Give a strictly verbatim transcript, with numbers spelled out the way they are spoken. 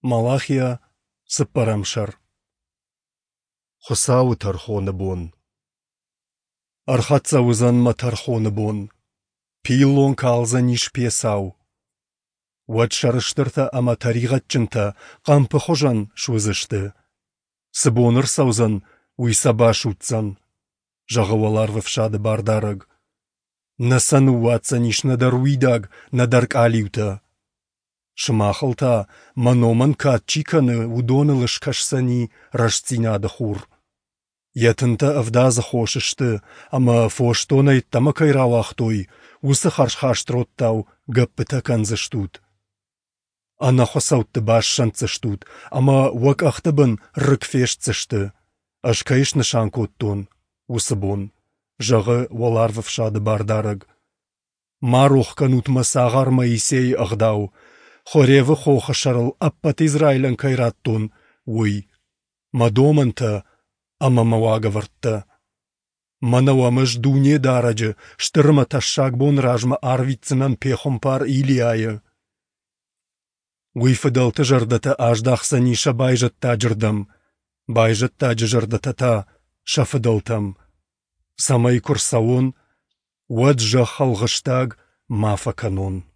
Малахия сыппарамшар. Хосау тархоны бон. Архатса узанма тархоны бон. Пилон калза ниш песау. Ват шарыштырта ама таригатчынта кампы хожан шузышты. Сыбоныр саузан уйсаба шутсан. Жағывалар вывшады бардарыг. Насану ватса ниш надар уйдаг надар калиута. Шмахалта маноман катчиканы удонылыш кашсани рашцинады хур. Ятынта авдаза хошышты, ама фоштонай тамакайравахтой, усы харшхаштроттау гаппыта канзыштут. Ана хосаутты башшанцыштут, ама вак ахтабын рыкфештцышты. Ашкаишны шанкоттон, усыбон. Жағы валарвывшады бардарыг. Марух канутма сағар Моисей ағдау. Хоревы хоха шарыл аппат Израилен кайраттон, уй. Мадоманта, ама мавагавартта. Манавамыш дуне дараджы, штырма ташшак бон ражма арвицынан пехомпар илияйы. Уй фыдалты жардата аждахса ниша байжатта жырдам. Байжатта жырдатата шафыдалтам. Самай курсаон, уад жахалғыштаг мафа канон.